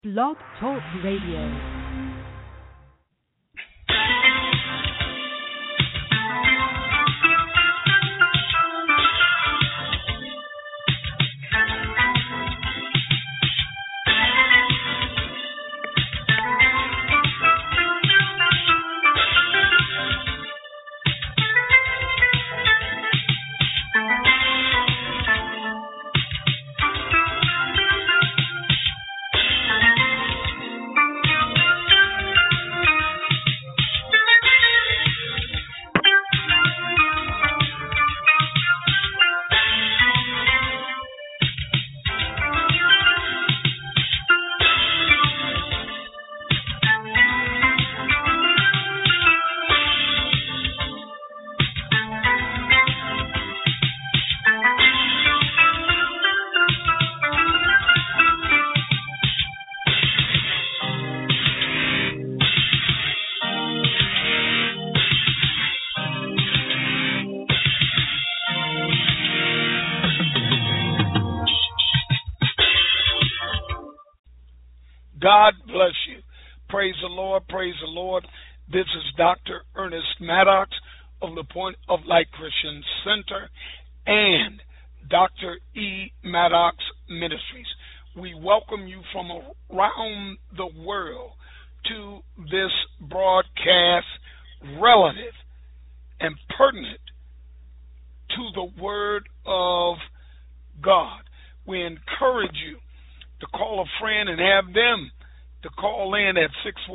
Blog Talk Radio. God bless you. Praise the Lord. Praise the Lord. This is Dr. Ernest Maddox of the Point of Light Christian Center and Dr. E. Maddox Ministries. We welcome you from around the world to this broadcast relative and pertinent to the Word of God. We encourage you to call a friend and have them to call in at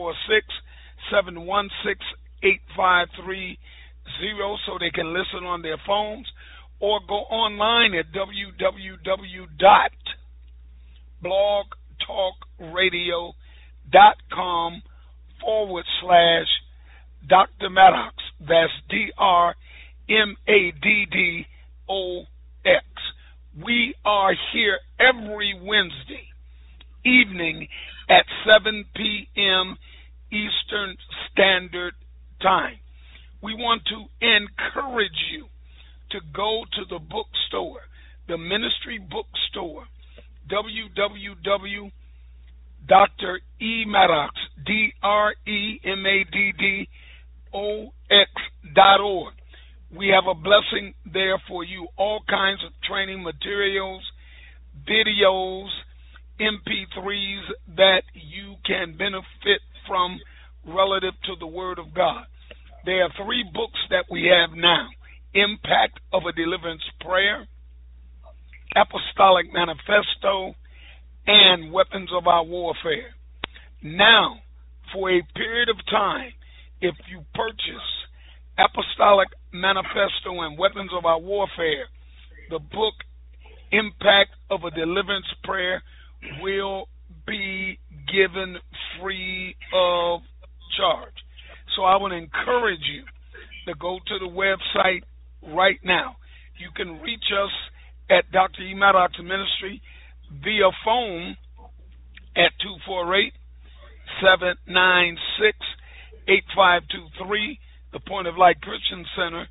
646-716-8530 so they can listen on their phones, or go online at www.blogtalkradio.com/Dr. Maddox. That's DRMADDOX. We are here every Wednesday evening at 7 p.m. Eastern Standard Time. We want to encourage you to go to the bookstore, the ministry bookstore, www.dremmaddox, DREMADDOX.org. We have a blessing there for you, all kinds of training materials, videos, MP3s that you can benefit from relative to the Word of God. There are 3 books that we have now: Impact of a Deliverance Prayer, Apostolic Manifesto, and Weapons of Our Warfare. Now, for a period of time, if you purchase Apostolic Manifesto and Weapons of Our Warfare, the book Impact of a Deliverance Prayer will be given free of charge. So I would encourage you to go to the website right now. You can reach us at Dr. E. Maddox Ministry via phone at 248-796-8523. The Point of Light Christian Center,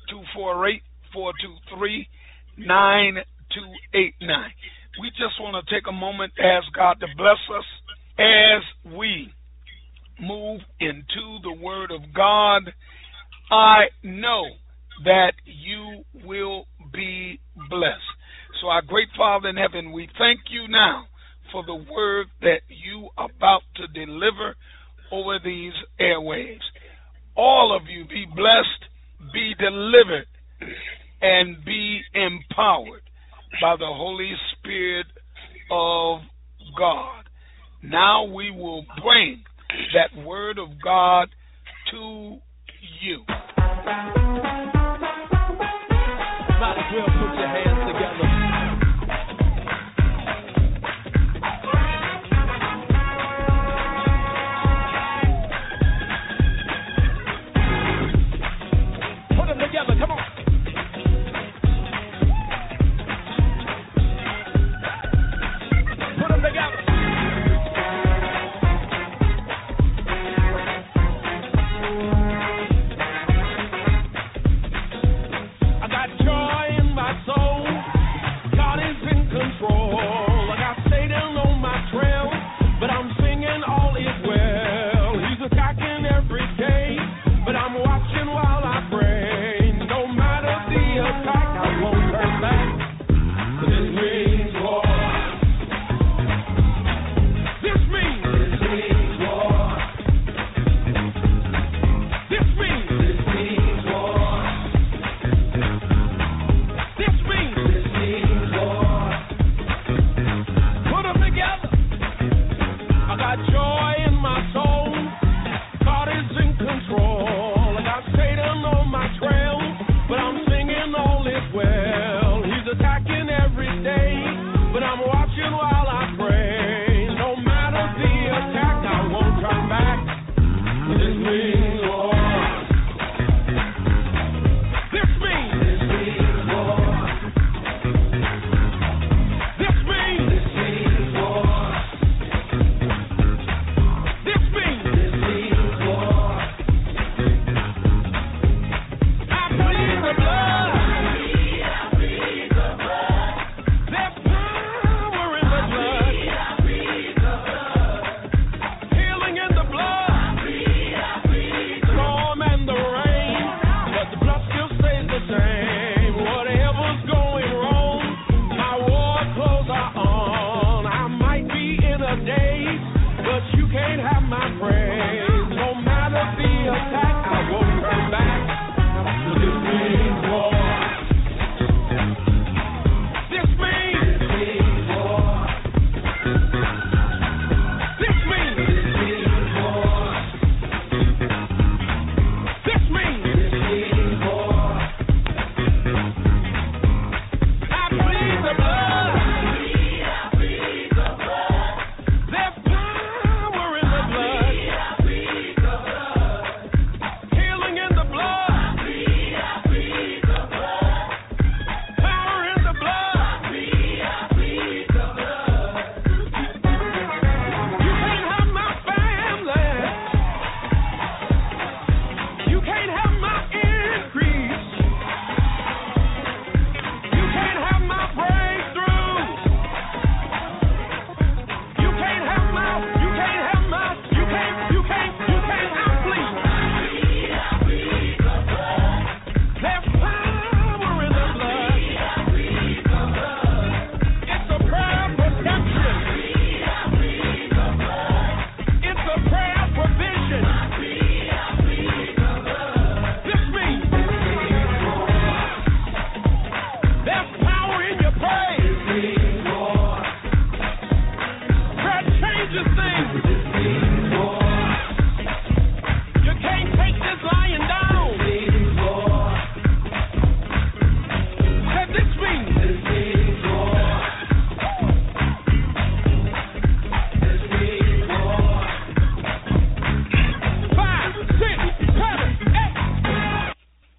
248-423-9289. We just want to take a moment to ask God to bless us as we move into the Word of God. I know that you will be blessed. So our great Father in heaven, we thank you now for the word that you are about to deliver over these airwaves. All of you be blessed, be delivered, and be empowered by the Holy Spirit of God. Now we will bring that Word of God to you. Might as well put your hands together. Put them together, come on. Put them together. I got joy in my soul. got joy in my soul. God is in control. I got Satan on my trail, but I'm singing all is well. He's attacking every day, but I'm watching while I pray. No matter the attack, I won't turn back. This means war. This means war. This means war. This means war. I plead the blood. There's power in the blood. Healing in the blood. Storm and the rain, but the blood still stays the same. Whatever's going wrong, my war clothes are on. I might be in a daze, but you can't have my praise. No matter the attack, I won't turn back. This means war. This means war. This means war. This means war. I plead the blood. There's power in the blood. Healing in the blood. Power in the blood. You can't have my family. You can't have my increase. You can't have my breakthrough. You can't have my, you can't have my, you can't, I plead. There's power in the blood. It's a prayer of protection. It's a prayer of provision. This means there's power in your praise. Prayer changes things. You can't take this lying down. Said this means 5, 6, 7, 8.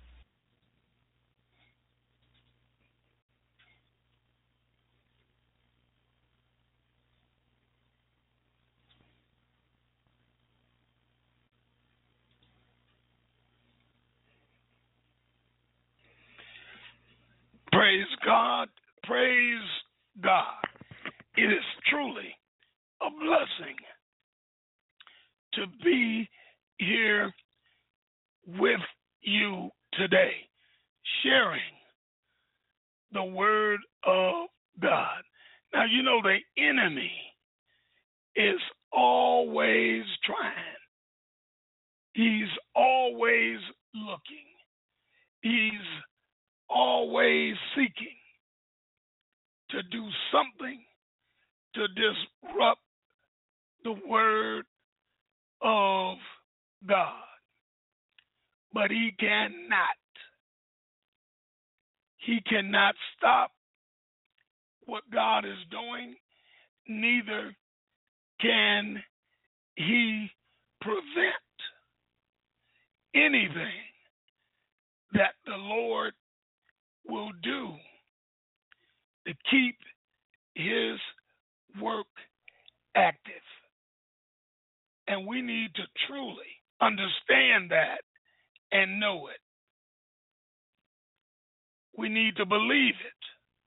Praise God. Praise God. It is truly a blessing to be here with you today, sharing the Word of God. Now, you know the enemy is always trying. He's always looking. He's always seeking to do something to disrupt the Word of God. But he cannot. He cannot stop what God is doing, neither can he prevent anything that the Lord will do to keep his work active. And we need to truly understand that and know it. We need to believe it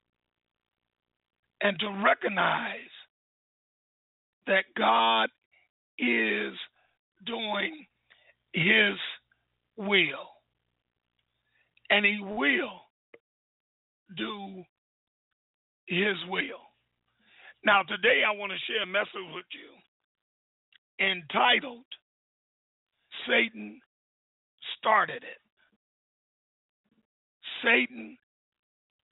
and to recognize that God is doing his will. And he will do his will. Now, today I want to share a message with you entitled, Satan Started It. Satan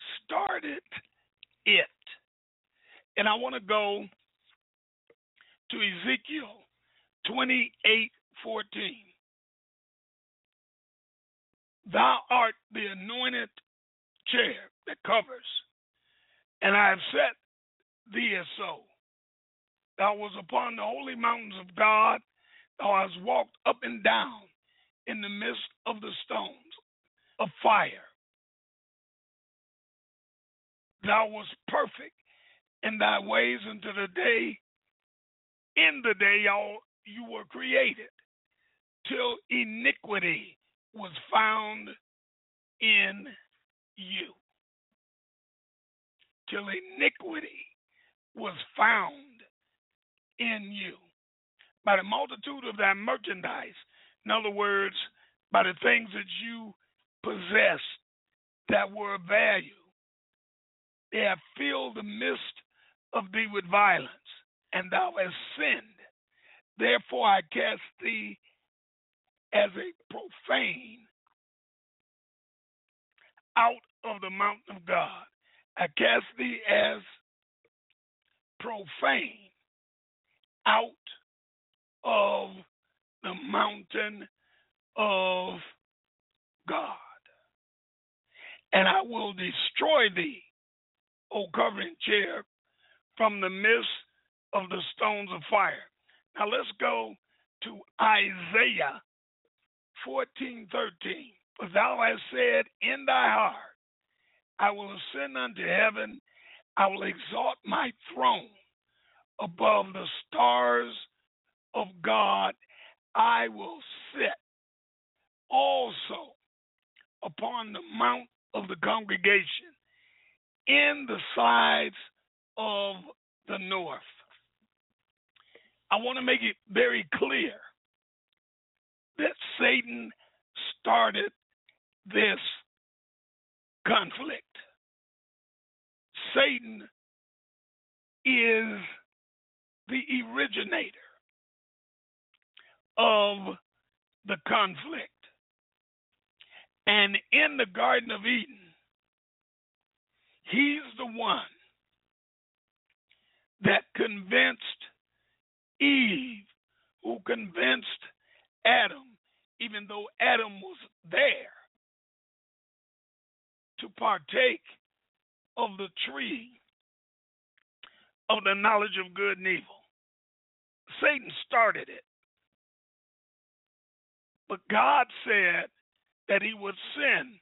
started it. And I want to go to Ezekiel 28:14. Thou art the anointed chair that covers, and I have set thee as so. Thou was upon the holy mountains of God. Thou hast walked up and down in the midst of the stones of fire. Thou wast perfect in thy ways unto the day, in the day you were created, till iniquity was found in you. Till iniquity was found in you. By the multitude of thy merchandise, in other words, by the things that you possessed that were of value, they have filled the midst of thee with violence, and thou hast sinned. Therefore I cast thee as a profane out of the mountain of God. I cast thee as profane out of the mountain of God. And I will destroy thee, O covering cherub, from the midst of the stones of fire. Now let's go to Isaiah 14:13. For thou hast said in thy heart, I will ascend unto heaven, I will exalt my throne above the stars of God. I will sit also upon the mount of the congregation in the sides of the north. I want to make it very clear that Satan started this conflict. Satan is the originator of the conflict. And in the Garden of Eden, he's the one that convinced Eve, who convinced Adam, even though Adam was there, to partake of the tree of the knowledge of good and evil. Satan started it. But God said that he would send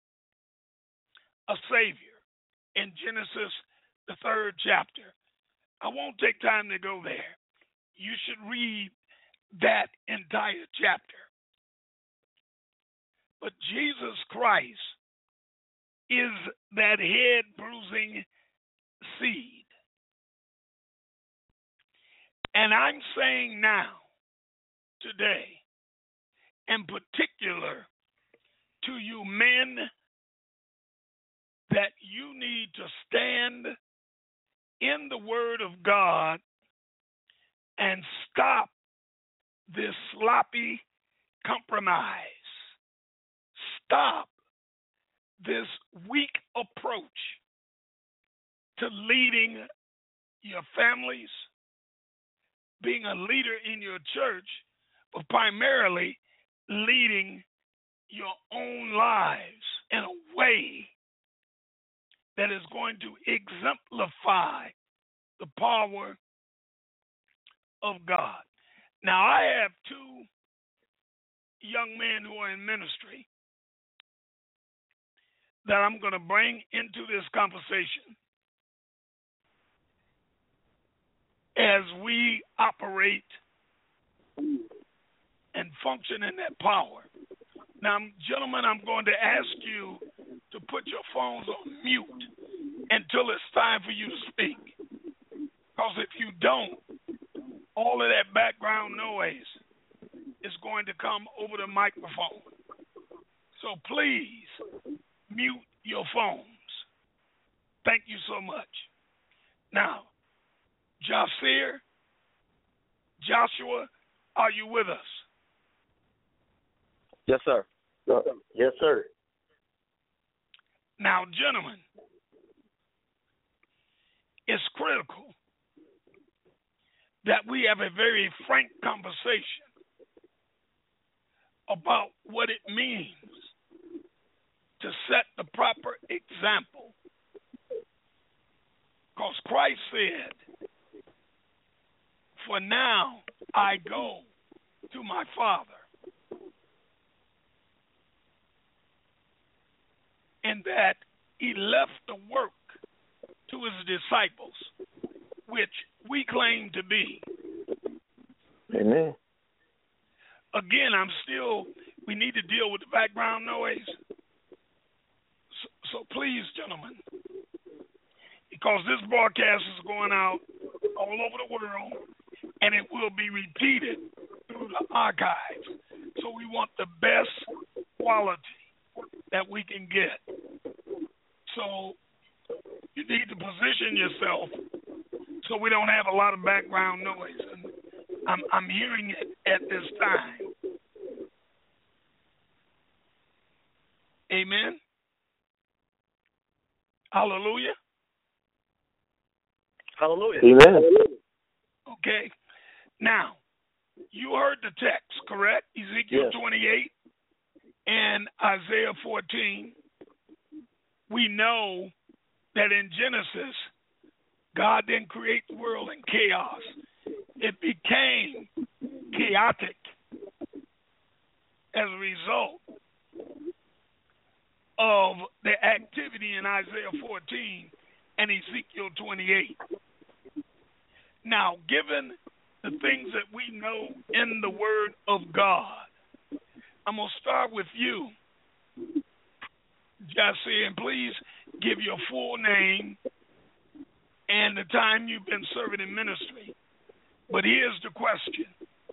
a Savior in Genesis, the 3rd chapter. I won't take time to go there. You should read that entire chapter. But Jesus Christ is that head-bruising seed. And I'm saying now, today, in particular to you men, that you need to stand in the Word of God and stop this sloppy compromise. Stop this weak approach to leading your families, being a leader in your church, but primarily leading your own lives in a way that is going to exemplify the power of God. Now, I have two young men who are in ministry that I'm going to bring into this conversation as we operate and function in that power. Now, gentlemen, I'm going to ask you to put your phones on mute until it's time for you to speak. Because if you don't, all of that background noise is going to come over the microphone. So please mute your phones. Thank you so much. Now, Joshua, are you with us? Yes, sir. Yes, sir. Now, gentlemen, it's critical that we have a very frank conversation about what it means to set the proper example. Because Christ said, "For now I go to my Father." And that he left the work to his disciples, which we claim to be. Amen. Again, we need to deal with the background noise. So please, gentlemen, because this broadcast is going out all over the world, and it will be repeated through the archives. So we want the best quality that we can get. So you need to position yourself so we don't have a lot of background noise. And I'm hearing it at this time. Amen. Hallelujah. Hallelujah. Amen. Okay. Now, you heard the text, correct? Ezekiel 28 and Isaiah 14. We know that in Genesis, God didn't create the world in chaos. It became chaotic as a result of the activity in Isaiah 14 and Ezekiel 28. Now, given the things that we know in the Word of God, I'm going to start with you, Jesse, and please give your full name and the time you've been serving in ministry. But here's the question.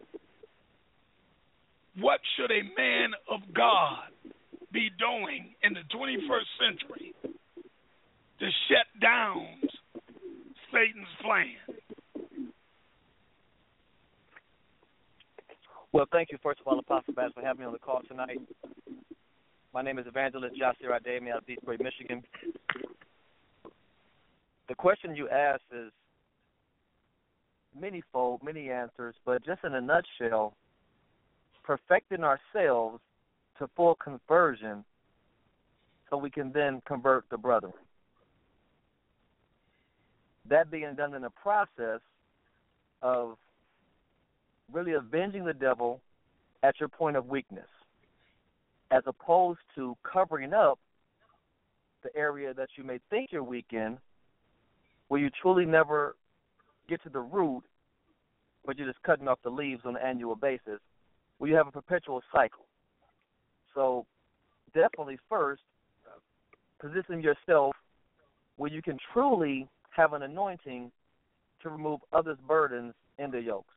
What should a man of God be doing in the 21st century to shut down Satan's plan? Well, thank you, first of all, Apostle Bass, for having me on the call tonight. My name is Evangelist Jasir Ademi out of Detroit, Michigan. The question you asked is many-fold, many answers, but just in a nutshell, perfecting ourselves to full conversion so we can then convert the brethren. That being done in the process of really avenging the devil at your point of weakness, as opposed to covering up the area that you may think you're weak in, where you truly never get to the root, but you're just cutting off the leaves on an annual basis, where you have a perpetual cycle. So definitely first, position yourself where you can truly have an anointing to remove others' burdens and their yokes.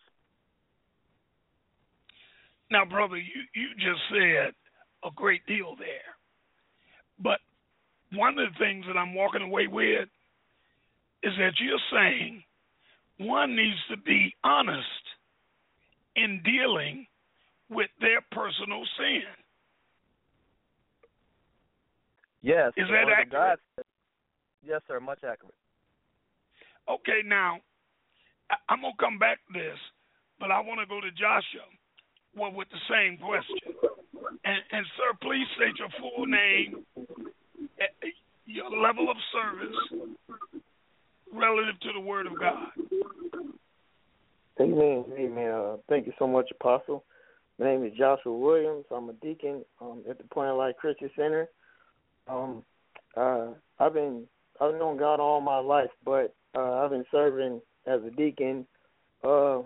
Now, brother, you just said a great deal there. But one of the things that I'm walking away with is that you're saying one needs to be honest in dealing with their personal sin. Yes. Is that accurate? Yes, sir, much accurate. Okay, now, I'm going to come back to this, but I want to go to Joshua with the same question. And sir, please state your full name, your level of service relative to the Word of God. Amen. Amen. Thank you so much, Apostle. My name is Joshua Williams. I'm a deacon at the Point of Life Christian Center. I've known God all my life, but I've been serving as a deacon for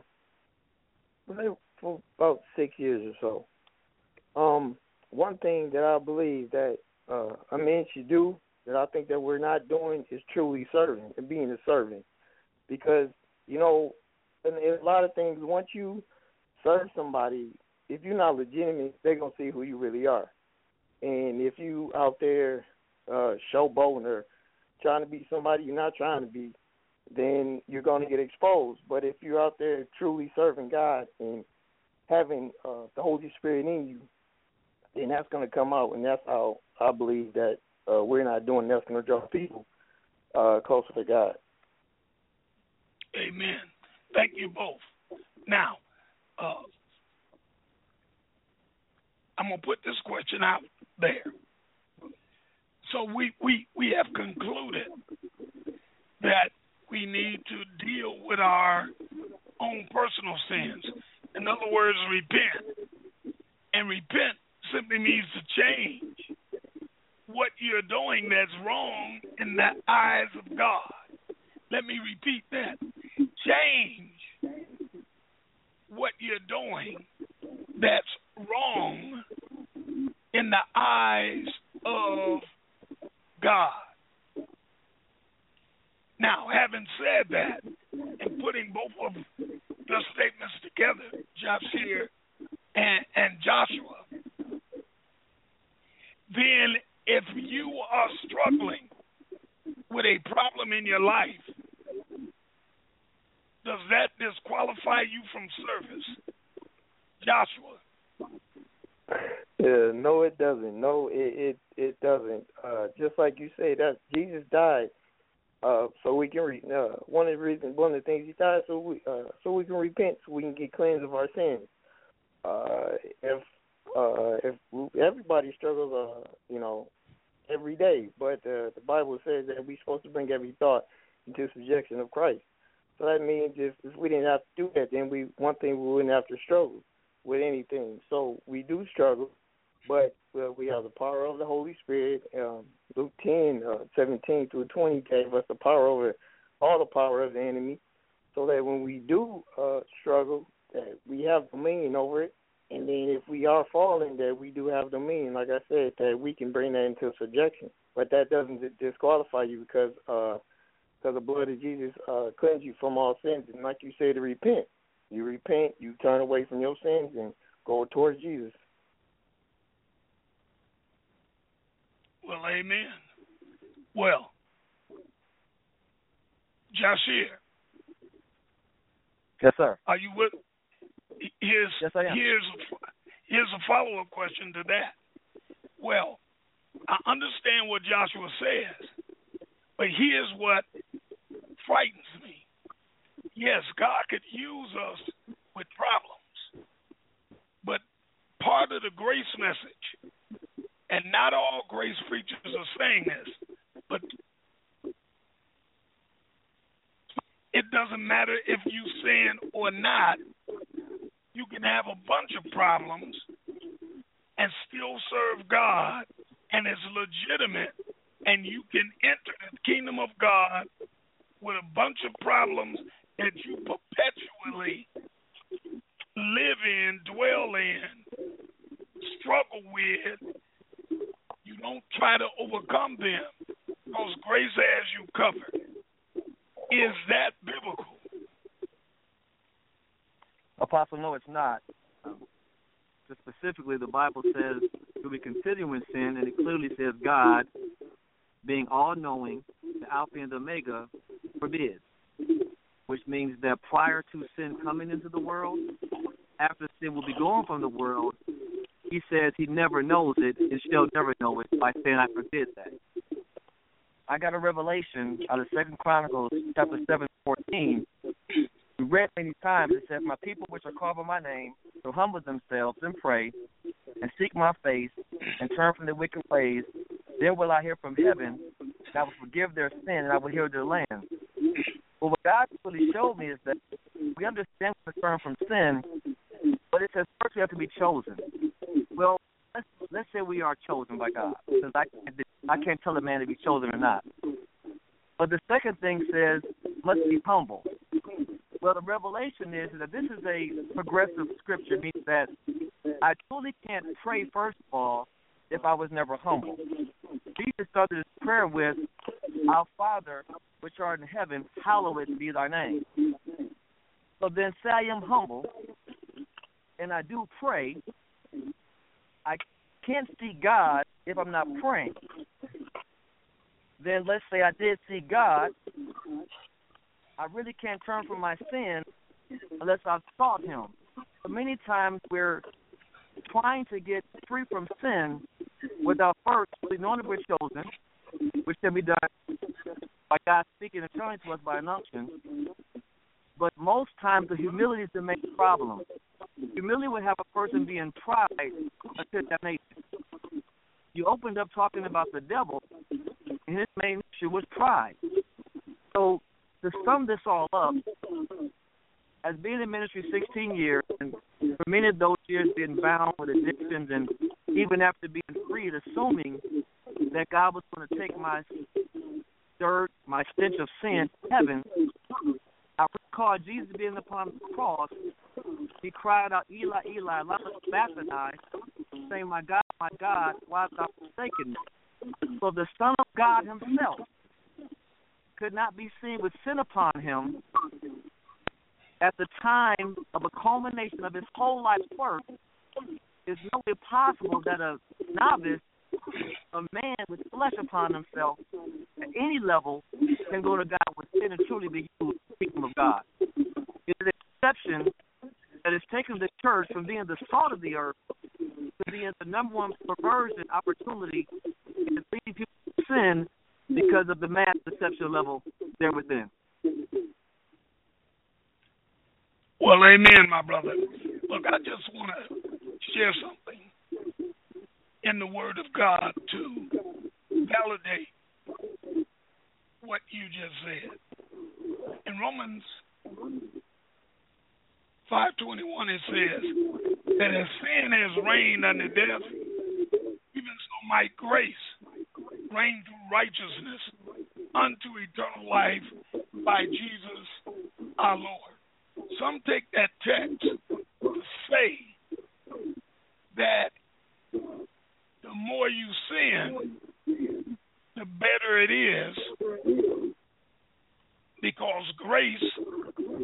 about 6 years or so. One thing that I believe that a man should do that I think that we're not doing is truly serving and being a servant. Because, you know, in a lot of things, once you serve somebody, if you're not legitimate, they're going to see who you really are. And if you out there showboating or trying to be somebody you're not trying to be, then you're going to get exposed. But if you're out there truly serving God and having the Holy Spirit in you, then that's going to come out, and that's how I believe that we're not doing that's going to draw people closer to God. Amen. Thank you both. Now, I'm going to put this question out there. So we have concluded that we need to deal with our own personal sins. In other words, repent. And repent simply means to change what you're doing that's wrong in the eyes of God. Let me repeat that. Change what you're doing that's wrong in the eyes of God. Now, having said that, and putting both of the statements together, Jashir and Joshua, then if you are struggling with a problem in your life, does that disqualify you from service? Joshua? No, it doesn't. No, it doesn't. Just like you say, that Jesus died so we can one of the things he died so we can repent, so we can get cleansed of our sins. If everybody struggles, every day, but the Bible says that we're supposed to bring every thought into subjection of Christ. So that means if we didn't have to do that, then we wouldn't have to struggle with anything. So we do struggle, but we have the power of the Holy Spirit. Luke 10:17-20 gave us all the power of the enemy, so that when we do struggle, that we have dominion over it. And then if we are falling, that we do have dominion, like I said, that we can bring that into subjection. But that doesn't disqualify you because the blood of Jesus cleanses you from all sins. And like you say, to repent. You repent, you turn away from your sins and go towards Jesus. Well, amen. Well, Jashir. Yes, sir. Are you with? Yes, I am. Here's a follow-up question to that. Well, I understand what Joshua says, but here's what frightens me. Yes, God could use us with problems, but part of the grace message, and not all grace preachers are saying this, but it doesn't matter if you sin or not. You can have a bunch of problems and still serve God, and it's legitimate, and you can enter the kingdom of God with a bunch of problems that you perpetually live in, dwell in, struggle with. You don't try to overcome them because grace has you covered. Is that biblical? Apostle, no, it's not. Just specifically, the Bible says to be continue in sin, and it clearly says God, being all-knowing, the Alpha and the Omega, forbids, which means that prior to sin coming into the world, after sin will be gone from the world, he says he never knows it and shall never know it by saying, I forbid that. I got a revelation out of 2 Chronicles chapter 7:14. We read many times, it says, my people which are called by my name will humble themselves and pray and seek my face and turn from their wicked ways. Then will I hear from heaven, and I will forgive their sin, and I will heal their land. But what God really showed me is that we understand the turn from sin, but it says first we have to be chosen. Well, let's say we are chosen by God, because I can't tell a man to be chosen or not. But the second thing says must be humble. Well, the revelation is that this is a progressive scripture, meaning that I truly can't pray, first of all, if I was never humble. Jesus started his prayer with, Our Father, which art in heaven, hallowed be thy name. So then say I am humble, and I do pray. I can't see God if I'm not praying. Then let's say I did see God. I really can't turn from my sin unless I've sought him. But many times we're trying to get free from sin without first really knowing that we're chosen, which can be done by God speaking and telling to us by an unction. But most times the humility is the main problem. Humility would have a person be in pride until damnation. You opened up talking about the devil, and his main issue was pride. So to sum this all up, as being in ministry 16 years, and for many of those years being bound with addictions, and even after being freed, assuming that God was going to take my dirt, my stench of sin to heaven, I recall Jesus being upon the cross. He cried out, Eli, Eli, lama sabachthani, saying, my God, why hast thou forsaken me? So the Son of God himself could not be seen with sin upon him at the time of a culmination of his whole life's work. It's no way possible that a novice, a man with flesh upon himself, at any level, can go to God with sin and truly be used in the kingdom of God. It's an exception that has taken the church from being the salt of the earth to being the number one perversion opportunity in leading people to sin because of the mass deception level there within. Well, amen, my brother. Look, I just want to share something in the Word of God to validate what you just said. In Romans 5:21, it says that as sin has reigned unto death, even so might grace reign through righteousness unto eternal life by Jesus our Lord. Some take that text to say that the more you sin, the better it is, because grace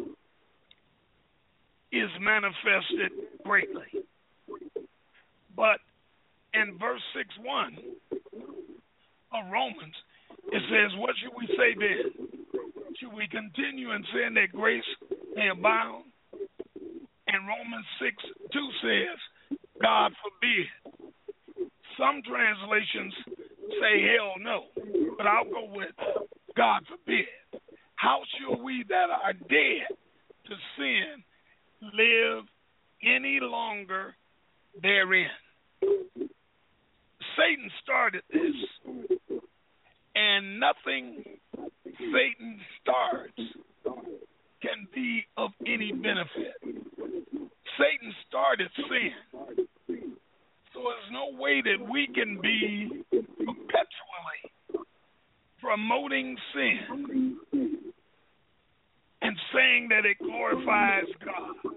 is manifested greatly. But in verse 6:1 of Romans, it says, what should we say then? Should we continue in sin that grace may abound? And Romans 6:2 says, God forbid. Some translations say hell no, but I'll go with God forbid. How shall we that are dead to sin live any longer therein? Satan started this, and nothing Satan starts can be of any benefit. Satan started sin, so there's no way that we can be perpetually promoting sin and saying that it glorifies God.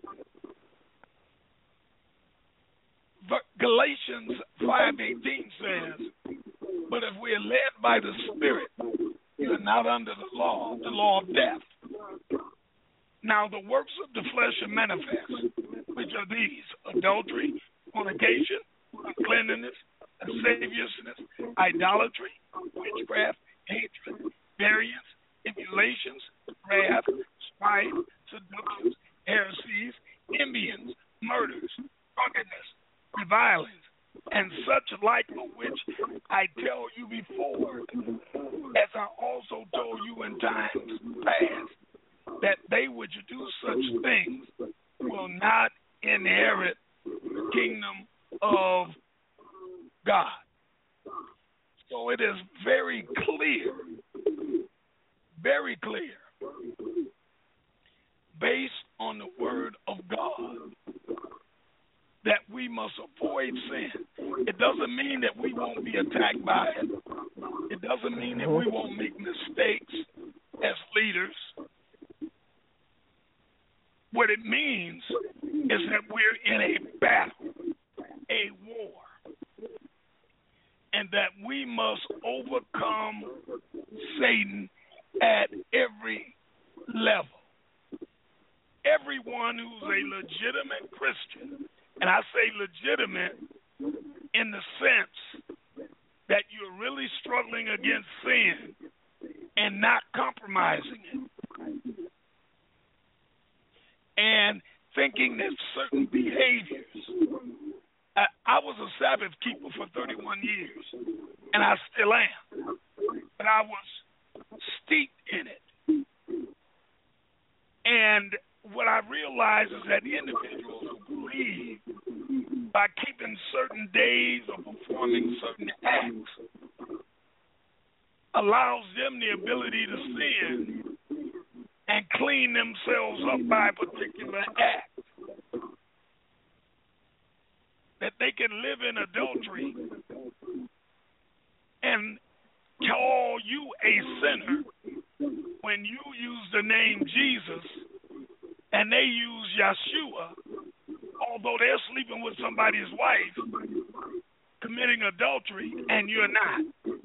Galatians 5:18 says, but if we are led by the Spirit, you are not under the law of death. Now the works of the flesh are manifest, which are these: adultery, fornication, uncleanness, lasciviousness, idolatry, witchcraft, hatred, variance, emulations, wrath, strife, seductions, heresies, envyings, murders, drunkenness, revilings, and such like, of which I tell you before, as I also told you in times past, that they which do such things will not inherit the kingdom of God. So it is very clear, based on the word of God, that we must avoid sin. It doesn't mean that we won't be attacked by it. It doesn't mean that we won't make mistakes as leaders. What it means is that we're in a battle, a war, and that we must overcome Satan at every level. Everyone who's a legitimate Christian, and I say legitimate in the sense that you're really struggling against sin and not compromising it, and thinking that certain behaviors. I was a Sabbath keeper for 31 years, and I still am, but I was steeped in it. And what I realize is that individuals who believe by keeping certain days or performing certain acts allows them the ability to sin and clean themselves up by a particular act. That they can live in adultery and call you a sinner when you use the name Jesus and they use Yeshua, although they're sleeping with somebody's wife, committing adultery, and you're not.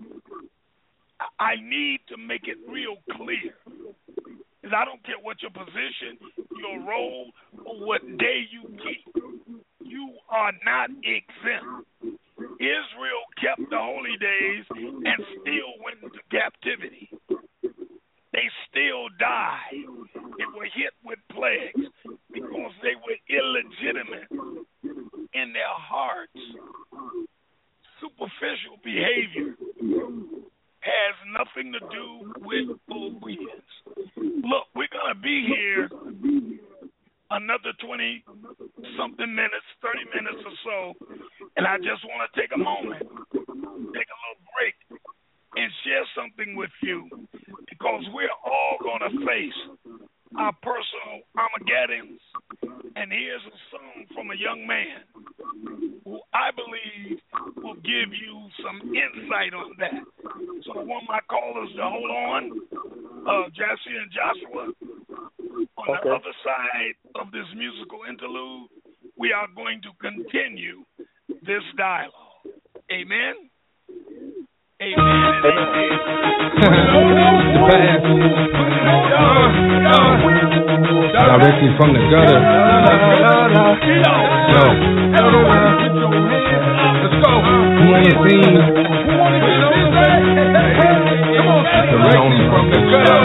I need to make it real clear. Because I don't care what your position, your role, or what day you keep. You are not exempt. Israel kept the holy days and still went into captivity. They still died. They were hit with plagues because they were illegitimate in their hearts. Superficial behavior has nothing to do with obedience. Look, we're going to be here another 20-something minutes, 30 minutes or so, and I just want to take a moment, take a little break, and share something with you, because we're all going to face our personal Armageddons. And here's a song from a young man who I believe will give you some insight on that. So I want my callers to hold on, Jassy and Joshua. On the other side of this musical interlude, we are going to continue this dialogue. Amen? Amen. Directly from the gutter. Let's go. Who ain't seen? Directly from the gutter.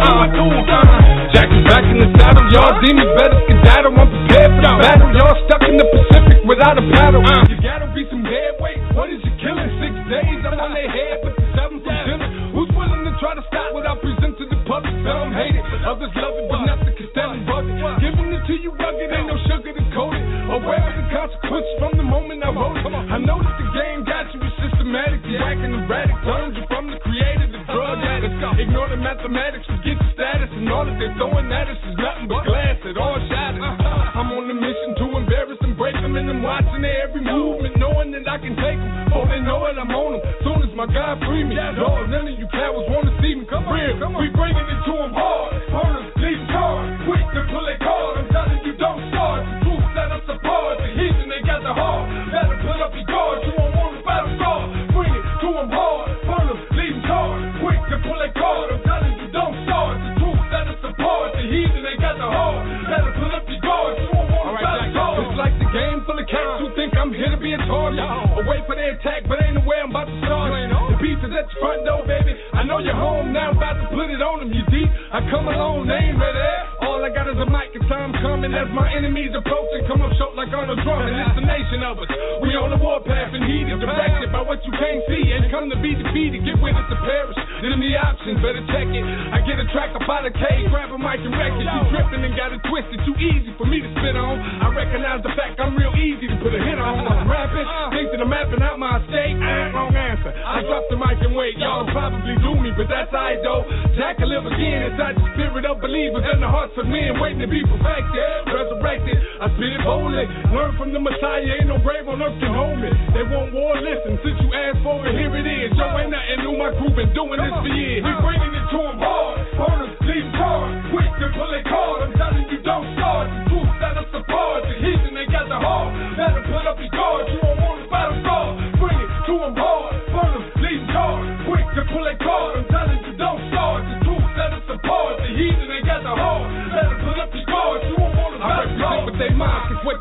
Jack is back in the saddle. Y'all demons better skedaddle. I'm prepared for the battle. Y'all stuck in the Pacific without a paddle. You gotta be some head weight. What is you killing? 6 days I'm on their head, but the 7 from chilling. Who's willing to try to stop what I present to the public? Some hate it, others love it, but nothing can stand above it. Giving it to you rugged, ain't no sugar to coat it. Aware of the consequences from the moment I wrote it. I know that the game got you, it's systematic. You acting erratic, turns you from the creator to drug addict. Ignore the mathematics, forget the status, and all that they're throwing at us is nothing but glass. It all shattered. I'm on a mission to embarrass and break them, and I'm watching their every movement, knowing that I can take them. Oh, they know it, I'm on them. Soon as my God free me, dog, none of you cowards want to see me. Come real, we bringing it to them hard. Burners, leave them hard. Quick to pull a card. I'm telling you, don't start. The truth set us apart. The heathen, they got the heart. Better put up your guard. You won't want to battle star. Bring it to them hard. Burners, leave them hard. Quick to pull a card. I'm telling you, don't start. The truth set us apart. The heathen, they got the heart. Better put up your guard. You won't want to battle star. It's like the game full of cats who think I'm here to be a target. Wait for their attack, but ain't aware I'm about to start. The beef is at your front door, baby. I know you're home now, about to put it on them. You deep? I come alone, they ain't ready. All I got is a mic and time coming as my enemies approach and come up short like Arnold Drummond. It's the nation of us. We on the warpath and heated, directed by what you can't see. And come to be defeated, get with it to perish. Then the options, better check it. I get a track up out of cage, grab a mic and wreck it. You tripping and got it twisted, too easy for me to spit on. I recognize the fact I'm real easy to put a hit on. I'm rapping, think that I'm mapping out my state. Wrong answer. I drop the mic and wait. Y'all probably do me, but that's I though. Jack can live again inside the spirit of believers and the hearts of men waiting to be perfected, resurrected. I spit it boldly. Learn from the Messiah. Ain't no grave on earth can hold me. They want war. Listen, since you asked for it, here it is. Yo, ain't nothing new. My group been doing this for years. We bringing it to them hard. Burners, leave them hard. Quick to pull a card. I'm telling you, don't start. The truth set us apart. The heathen, they got the heart. Better put up your guard. You won't want to battle star. Bring it to them hard. Burners, leave them hard. Quick to pull a card. I'm telling you, don't start. The truth set us apart. The heathen, they got the heart. Better put up your guard. You won't want to battle star. I represent what they mind. Cause what the media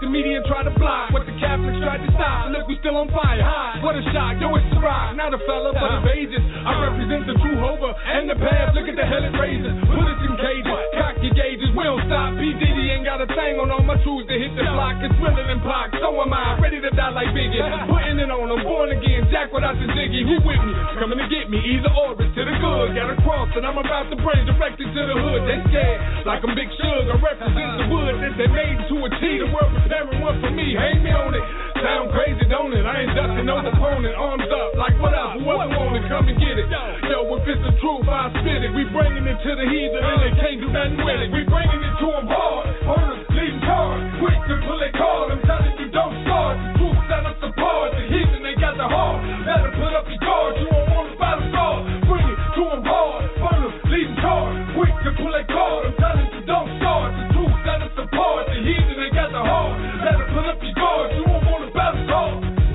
and try to block what the Catholics tried to stop. Look, we still on fire. What a shock, yo, it's a rock. Not a fella, but of ages. I represent the true hover and the path. Look at the hell it raises. Put us in cages, cock your gauges. We don't stop. P. Diddy ain't got a thing on all my tools to hit the block. It's realer than Pac. So am I, ready to die like Biggie. Putting it on, I'm born again. Jack without the Ziggy. Who with me? Coming to get me. Either or, it's to the good. Got a cross and I'm about to bring directed to the hood. They scared, like I'm Big Sugar. I represent the wood that they made to a T. The world preparing one for me. Hang me on it. Sound crazy, don't it? I ain't ducking no opponent. Arms up, like what up? Whoever want it, come and get it. Yo, if it's the truth, I spit it. We bringing it to the heathen and they can't do nothing with it. We bringing it to them hard. Burners, leading hard. Quick to pull it card. I'm telling you, don't start. The truth set us apart. The heathen, they got the heart. Better put up your guard. You don't want to battle star. Bring it to them hard. Burners, leading hard. Quick to pull it card. I'm telling you, don't start. The truth set us apart. The heathen, they got the heart. Better put up your guard. You don't want to battle star.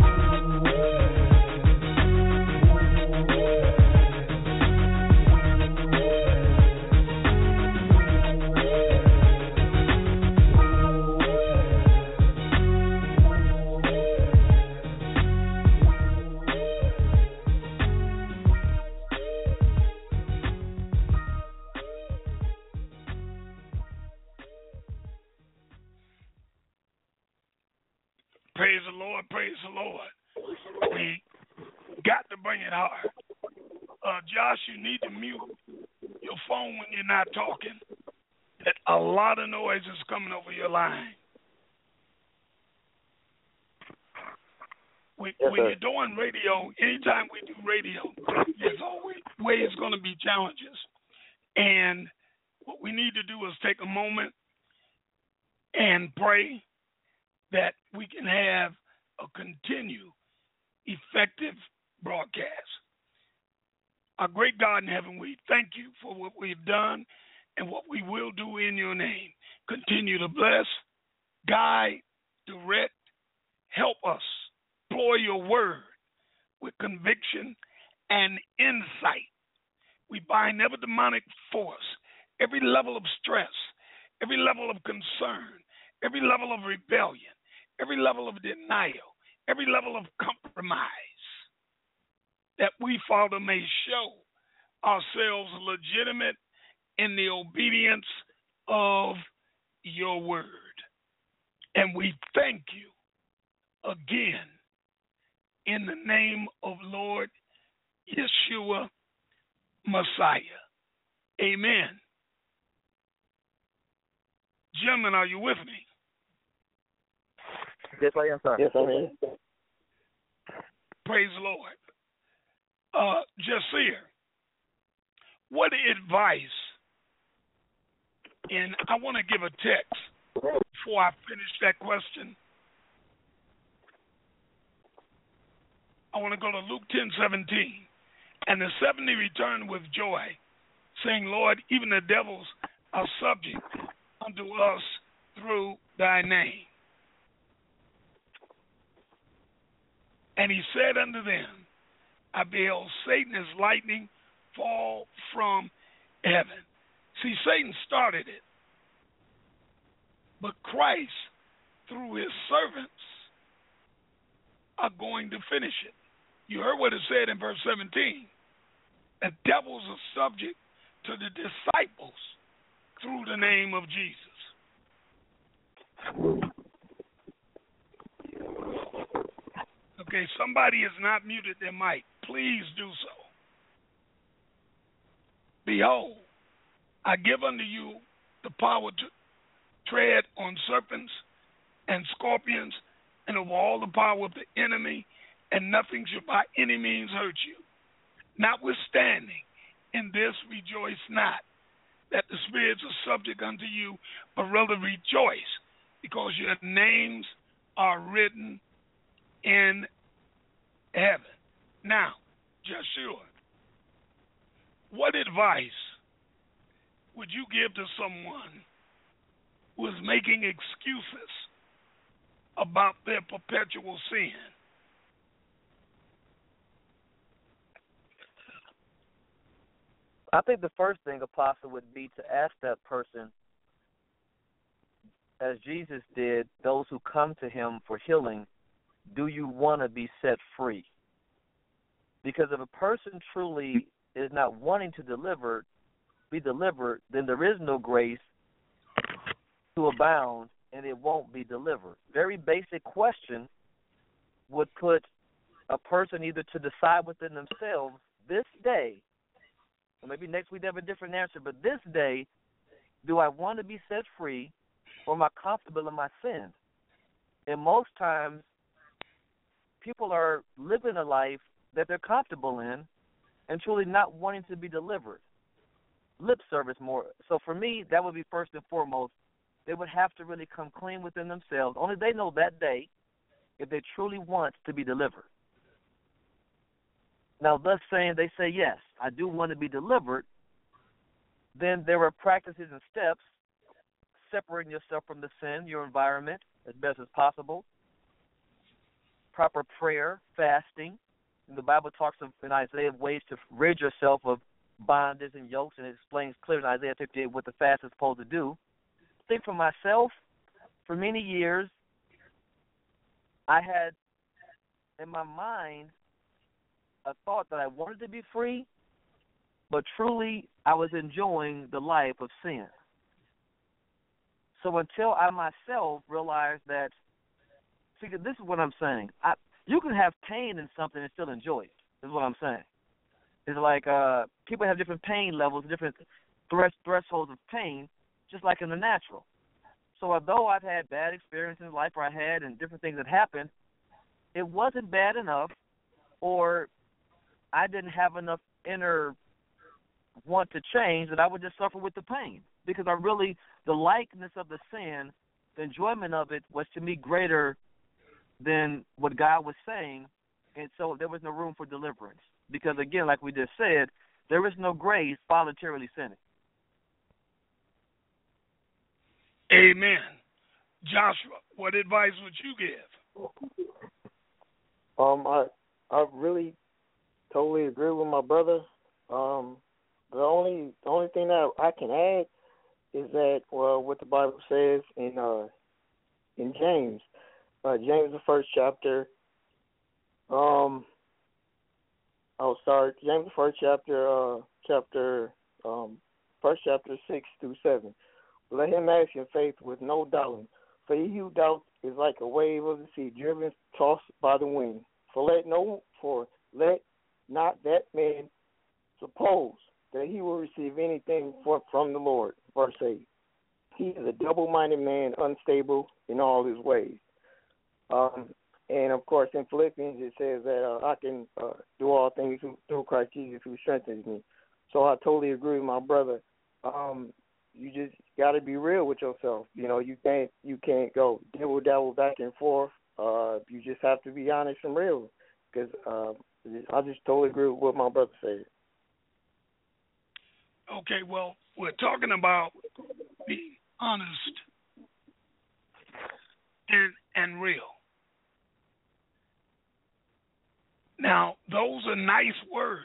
Praise the Lord, praise the Lord. We got to bring it hard. Josh, you need to mute your phone when you're not talking. A lot of noise is coming over your line. When you're doing radio, anytime we do radio, there's always going to be challenges. And what we need to do is take a moment and pray that we can have a continued, effective broadcast. Our great God in heaven, we thank you for what we've done and what we will do in your name. Continue to bless, guide, direct, help us employ your word with conviction and insight. We bind every demonic force, every level of stress, every level of concern, every level of rebellion, every level of denial, every level of compromise, that we, Father, may show ourselves legitimate in the obedience of your word. And we thank you again in the name of Lord Yeshua Messiah. Amen. Gentlemen, are you with me? Yes, I am, sir. Yes, I am. Praise the Lord. Jasir, what advice, and I want to give a text before I finish that question. I want to go to Luke 10:17. And the 70 returned with joy, saying, Lord, even the devils are subject unto us through thy name. And he said unto them, I beheld Satan as lightning fall from heaven. See, Satan started it, but Christ, through his servants, are going to finish it. You heard what it said in verse 17. The devils are subject to the disciples through the name of Jesus. Okay, somebody has not muted their mic. Please do so. Behold, I give unto you the power to tread on serpents and scorpions and over all the power of the enemy, and nothing shall by any means hurt you. Notwithstanding, in this rejoice not, that the spirits are subject unto you, but rather rejoice, because your names are written in heaven. Now, Joshua, what advice would you give to someone who is making excuses about their perpetual sin? I think the first thing, Apostle, would be to ask that person, as Jesus did, those who come to him for healing, do you want to be set free? Because if a person truly is not wanting to be delivered, then there is no grace to abound, and it won't be delivered. Very basic question would put a person either to decide within themselves this day, or maybe next week they have a different answer, but this day, do I want to be set free, or am I comfortable in my sin? And most times, people are living a life that they're comfortable in and truly not wanting to be delivered. Lip service more. So for me, that would be first and foremost. They would have to really come clean within themselves. Only they know that day if they truly want to be delivered. Now, thus saying, they say, yes, I do want to be delivered. Then there are practices and steps, separating yourself from the sin, your environment, as best as possible. Proper prayer, fasting. And the Bible talks in Isaiah of ways to rid yourself of bondage and yokes, and it explains clearly in Isaiah 58 what the fast is supposed to do. I think for myself, for many years, I had in my mind a thought that I wanted to be free, but truly I was enjoying the life of sin. So until I myself realized that, see, this is what I'm saying. You can have pain in something and still enjoy it, is what I'm saying. It's like people have different pain levels, different thresholds of pain, just like in the natural. So although I've had bad experiences in life, or I had, and different things that happened, it wasn't bad enough, or I didn't have enough inner want to change that I would just suffer with the pain. Because the likeness of the sin, the enjoyment of it was to me greater than what God was saying, and so there was no room for deliverance. Because again, like we just said, there is no grace voluntarily sinning. Amen. Joshua, what advice would you give? I really totally agree with my brother. The only thing that I can add is that what the Bible says in James, James the first chapter. James the first chapter, first chapter 6-7. Let him ask in faith with no doubting. For he who doubts is like a wave of the sea, driven, tossed by the wind. For let not that man suppose that he will receive anything from the Lord. Verse 8. He is a double-minded man, unstable in all his ways. And, of course, in Philippians it says that I can do all things through Christ Jesus who strengthens me. So I totally agree with my brother. You just got to be real with yourself. You know, you can't go dabble back and forth. You just have to be honest and real. Because I just totally agree with what my brother said. Okay, well, we're talking about being honest and real. Now, those are nice words.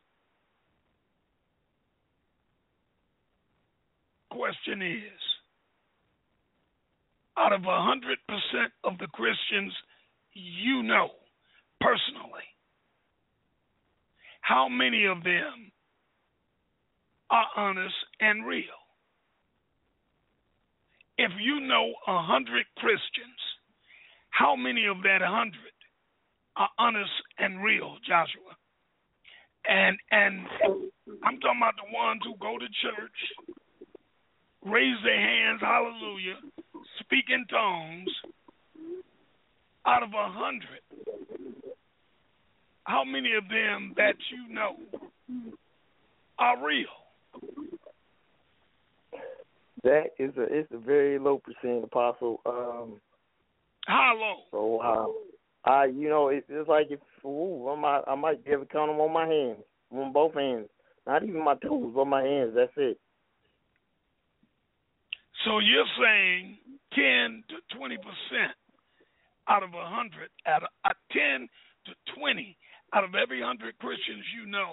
Question is, out of 100% of the Christians you know personally, how many of them are honest and real? If you know 100 Christians, how many of that 100 are honest and real, Joshua? And I'm talking about the ones who go to church, raise their hands, hallelujah, speak in tongues. Out of 100, how many of them that you know are real? That is it's a very low percent, Apostle. How low? So it's like I might be able to count them on my hands, on both hands, not even my toes, but my hands. That's it. So you're saying 10 to 20% out of 100, 10 to 20 out of every 100 Christians you know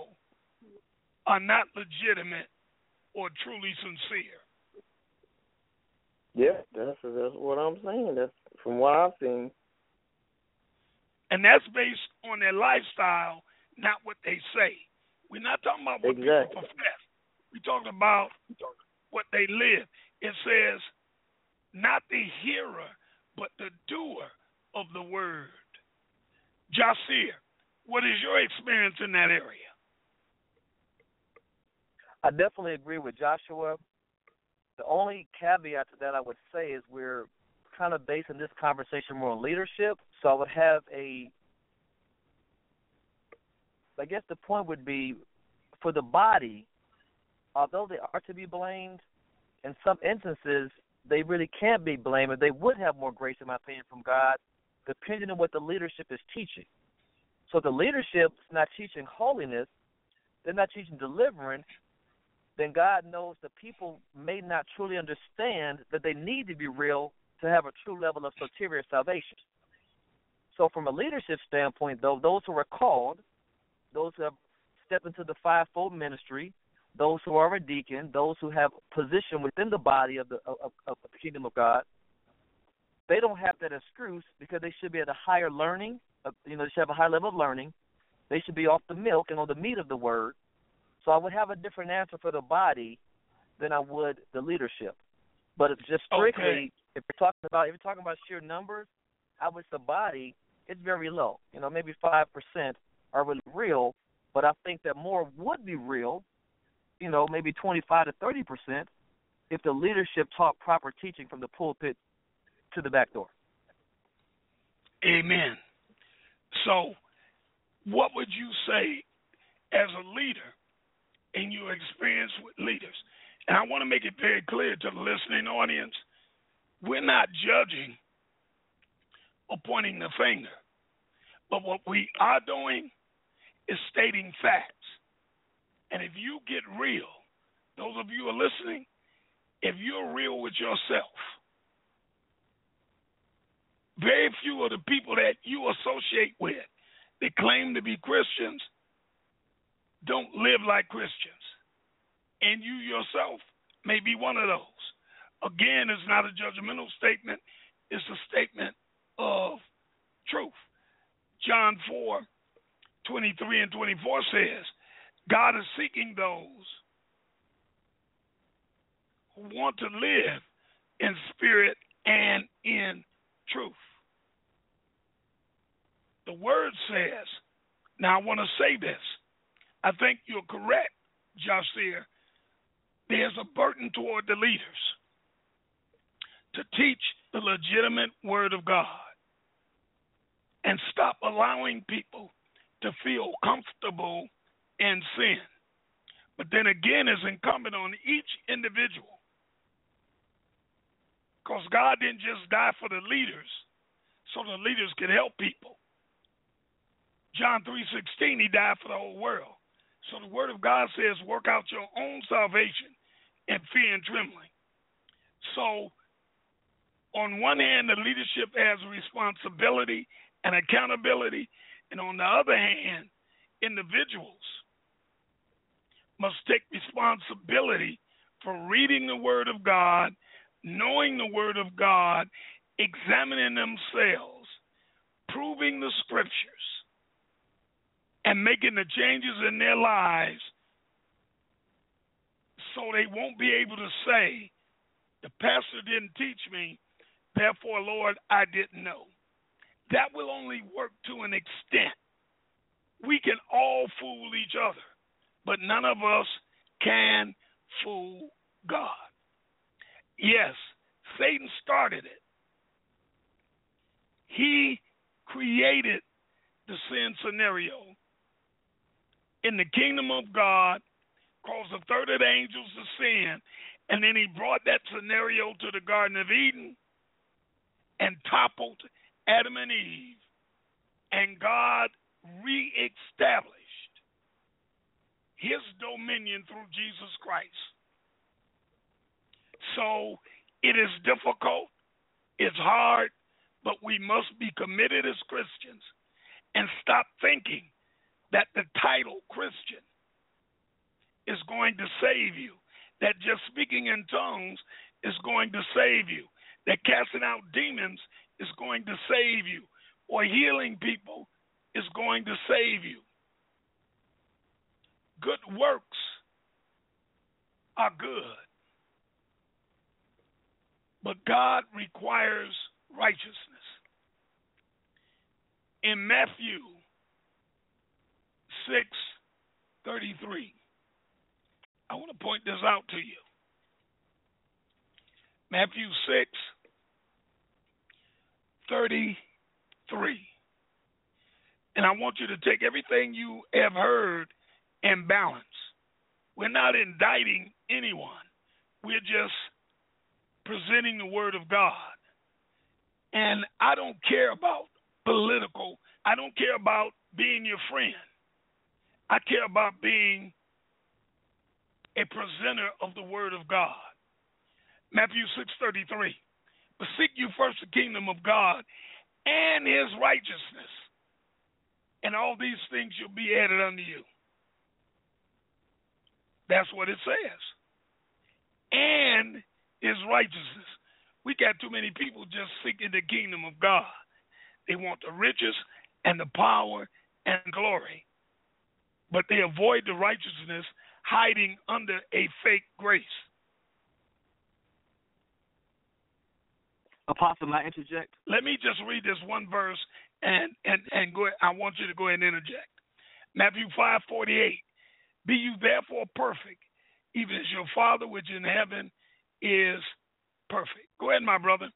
are not legitimate or truly sincere. Yeah, that's what I'm saying. That's from what I've seen. And that's based on their lifestyle, not what they say. We're not talking about what people profess. We're talking about what they live. It says, not the hearer, but the doer of the word. Jasir, what is your experience in that area? I definitely agree with Joshua. The only caveat to that I would say is we're kind of basing this conversation more on leadership. So I would have I guess the point would be for the body, although they are to be blamed, in some instances they really can't be blamed, and they would have more grace, in my opinion, from God, depending on what the leadership is teaching. So if the leadership is not teaching holiness, they're not teaching deliverance, then God knows the people may not truly understand that they need to be real to have a true level of soterious salvation. So from a leadership standpoint, though, those who are called, those who have stepped into the fivefold ministry, those who are a deacon, those who have position within the body of the kingdom of God, they don't have that excuse because they should be at a higher learning. They should have a high level of learning. They should be off the milk and on the meat of the word. So I would have a different answer for the body than I would the leadership. But it's just strictly, if you're talking about sheer numbers, I would the body, it's very low. Maybe 5% are really real, but I think that more would be real, maybe 25 to 30%, if the leadership taught proper teaching from the pulpit to the back door. Amen. So what would you say as a leader in your experience with leaders? And I want to make it very clear to the listening audience, we're not judging or pointing the finger, but what we are doing is stating facts. And if you get real, those of you who are listening, if you're real with yourself, very few of the people that you associate with that claim to be Christians don't live like Christians. And you yourself may be one of those. Again, it's not a judgmental statement. It's a statement of truth. John 4:23 and 24 says, God is seeking those who want to live in spirit and in truth. The word says, now I want to say this, I think you're correct, Jasir, there's a burden toward the leaders to teach the legitimate word of God and stop allowing people to feel comfortable in sin. But then again, it's incumbent on each individual, because God didn't just die for the leaders so the leaders could help people. John 3:16, he died for the whole world. So the word of God says, work out your own salvation in fear and trembling. So on one hand, the leadership has responsibility and accountability, and on the other hand, individuals must take responsibility for reading the word of God, knowing the word of God, examining themselves, proving the scriptures, and making the changes in their lives so they won't be able to say, the pastor didn't teach me, therefore, Lord, I didn't know. That will only work to an extent. We can all fool each other, but none of us can fool God. Yes, Satan started it. He created the sin scenario in the kingdom of God, caused a third of the angels to sin, and then he brought that scenario to the Garden of Eden and toppled Adam and Eve, and God reestablished his dominion through Jesus Christ. So it is difficult, it's hard, but we must be committed as Christians and stop thinking that the title Christian is going to save you, that just speaking in tongues is going to save you, that casting out demons is going to save you, or healing people is going to save you. Good works are good, but God requires righteousness. In Matthew 6:33, I want to point this out to you. Matthew 6:33. And I want you to take everything you have heard and balance. We're not indicting anyone. We're just presenting the Word of God. And I don't care about political. I don't care about being your friend. I care about being a presenter of the Word of God. Matthew 6:33. But seek you first the kingdom of God and his righteousness, and all these things shall be added unto you. That's what it says. And his righteousness. We got too many people just seeking the kingdom of God. They want the riches and the power and glory, but they avoid the righteousness, hiding under a fake grace. Apostle, may I interject? Let me just read this one verse and go ahead. I want you to go ahead and interject. Matthew 5:48. Be you therefore perfect, even as your Father which in heaven is perfect. Go ahead, my brother.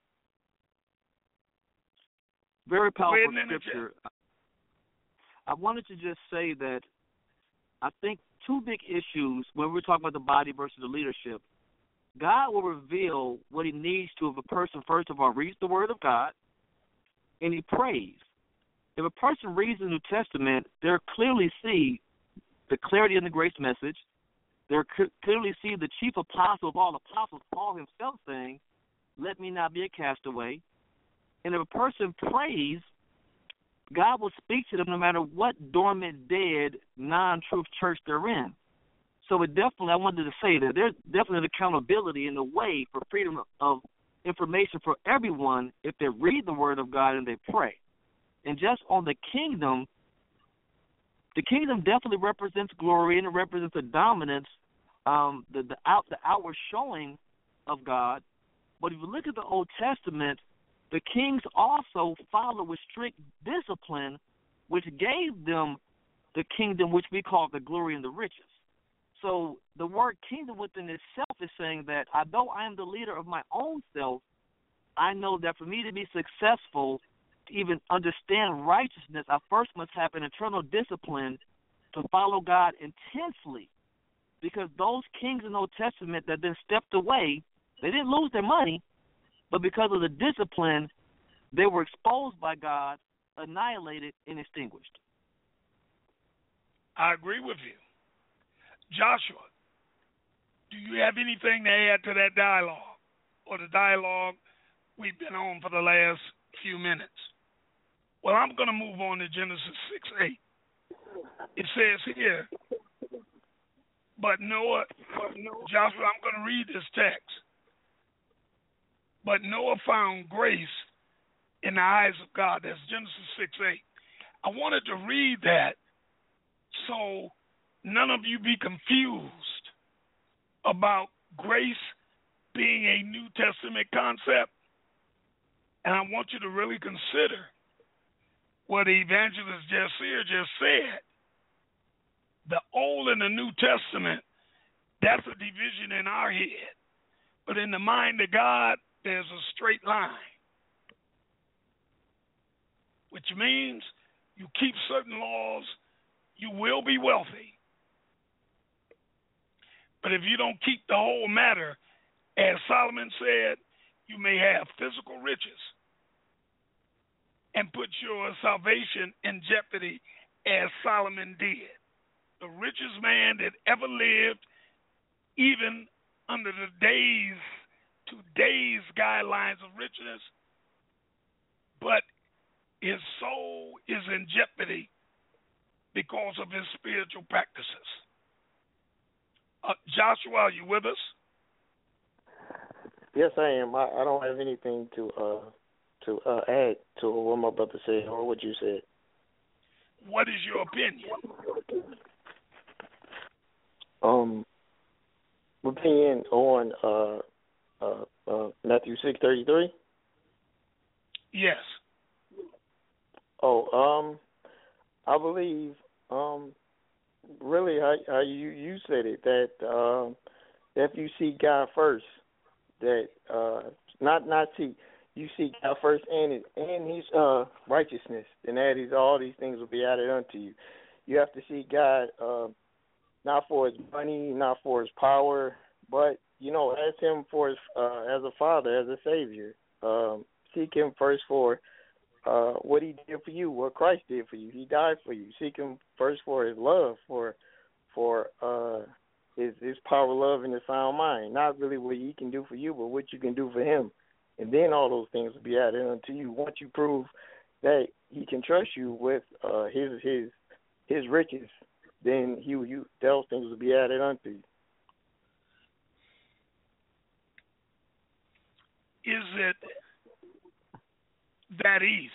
Very powerful scripture. I wanted to just say that I think two big issues when we're talking about the body versus the leadership. God will reveal what he needs to if a person, first of all, reads the Word of God and he prays. If a person reads the New Testament, they'll clearly see the clarity in the grace message. They'll clearly see the chief apostle of all apostles, Paul himself, saying, let me not be a castaway. And if a person prays, God will speak to them no matter what dormant, dead, non-truth church they're in. So it definitely, I wanted to say that there's definitely an accountability in the way for freedom of information for everyone if they read the Word of God and they pray. And just on the kingdom definitely represents glory and it represents the dominance, the outward showing of God. But if you look at the Old Testament, the kings also followed with strict discipline, which gave them the kingdom which we call the glory and the riches. So the word kingdom within itself is saying that although I am the leader of my own self, I know that for me to be successful, to even understand righteousness, I first must have an internal discipline to follow God intensely. Because those kings in the Old Testament that then stepped away, they didn't lose their money, but because of the discipline, they were exposed by God, annihilated, and extinguished. I agree with you. Joshua, do you have anything to add to that dialogue or the dialogue we've been on for the last few minutes? Well, I'm going to move on to Genesis 6:8. It says here, but Noah, Joshua, I'm going to read this text. But Noah found grace in the eyes of God. That's Genesis 6:8. I wanted to read that so none of you be confused about grace being a New Testament concept. And I want you to really consider what Evangelist Jasir just said. The Old and the New Testament, that's a division in our head. But in the mind of God, there's a straight line. Which means you keep certain laws, you will be wealthy. But if you don't keep the whole matter, as Solomon said, you may have physical riches and put your salvation in jeopardy as Solomon did. The richest man that ever lived, even under today's guidelines of richness, but his soul is in jeopardy because of his spiritual practices. Joshua, are you with us? Yes, I am. I don't have anything to add to what my brother said or what you said. What is your opinion? Opinion on Matthew 6:33. Yes. I believe really how you said it, that if you seek God first, that not seek, you seek God first and His righteousness, and that is all these things will be added unto you. You have to seek God not for His money, not for His power, but ask Him for His as a Father, as a Savior. Seek Him first for what He did for you, what Christ did for you. He died for you. Seek Him first for His love, for His power, love, and His sound mind. Not really what He can do for you, but what you can do for Him. And then all those things will be added unto you. Once you prove that He can trust you with His riches, then those things will be added unto you. Is it that easy?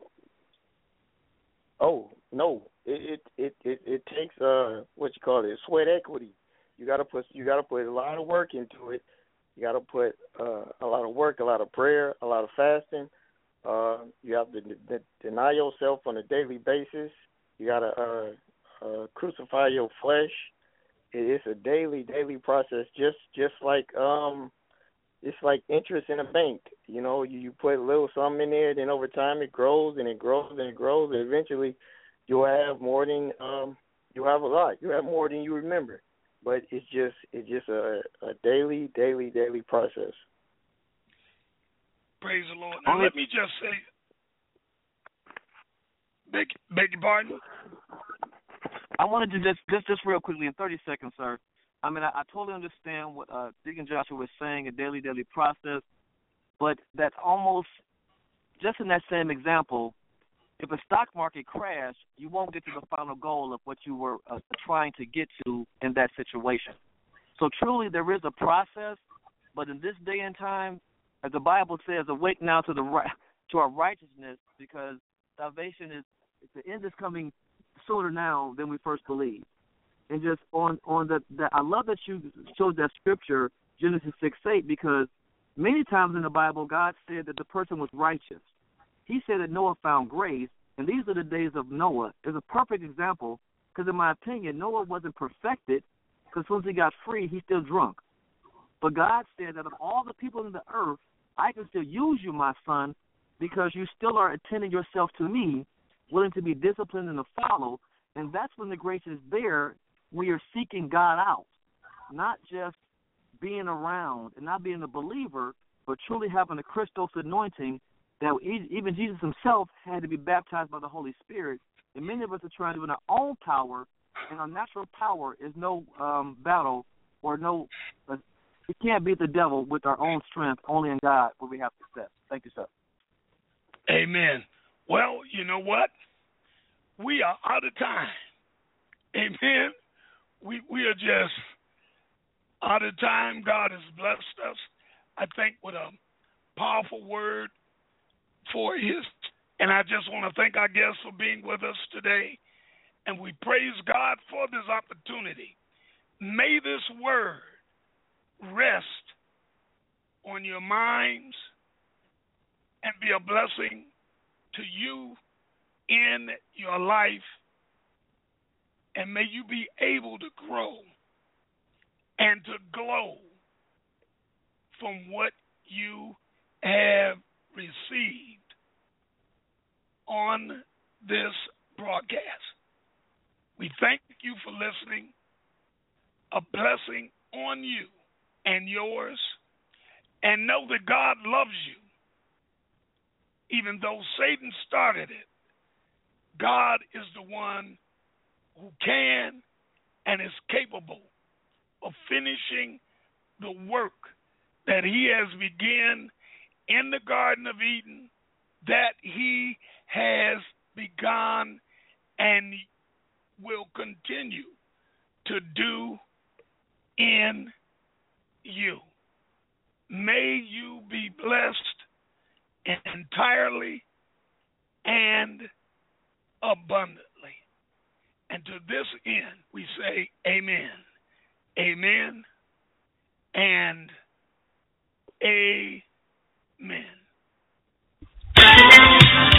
Oh no, it takes sweat equity. You gotta put a lot of work into it. You gotta put a lot of work, a lot of prayer, a lot of fasting. You have to deny yourself on a daily basis. You gotta crucify your flesh. It's a daily process. Just like it's like interest in a bank. You put a little something in there, then over time it grows and it grows and it grows, and eventually you'll have more than you have a lot. You have more than you remember. But it's just a daily process. Praise the Lord. Now let me just say, beg your pardon? I wanted to just real quickly in 30 seconds, sir. I mean, I totally understand what Deacon Joshua was saying, a daily process, but that's almost, just in that same example, if a stock market crashed, you won't get to the final goal of what you were trying to get to in that situation. So truly there is a process, but in this day and time, as the Bible says, awake now to our righteousness, because salvation the end is coming sooner now than we first believed. And just on the I love that you showed that scripture, Genesis 6:8, because many times in the Bible, God said that the person was righteous. He said that Noah found grace, and these are the days of Noah. It's a perfect example, because in my opinion, Noah wasn't perfected, because once he got free, he's still drunk. But God said that of all the people in the earth, I can still use you, my son, because you still are attending yourself to me, willing to be disciplined and to follow, and that's when the grace is there. We are seeking God out, not just being around and not being a believer, but truly having a Christos anointing that even Jesus himself had to be baptized by the Holy Spirit. And many of us are trying to do it in our own power, and our natural power is no battle or we can't beat the devil with our own strength, only in God where we have success. Thank you, sir. Amen. Well, you know what? We are out of time. Amen. We are just out of time. God has blessed us, I think, with a powerful word for His. And I just want to thank our guests for being with us today. And we praise God for this opportunity. May this word rest on your minds and be a blessing to you in your life. And may you be able to grow and to glow from what you have received on this broadcast. We thank you for listening. A blessing on you and yours. And know that God loves you. Even though Satan started it, God is the one who can and is capable of finishing the work that He has begun in the Garden of Eden, that He has begun and will continue to do in you. May you be blessed entirely and abundantly. And to this end, we say amen, amen, and amen.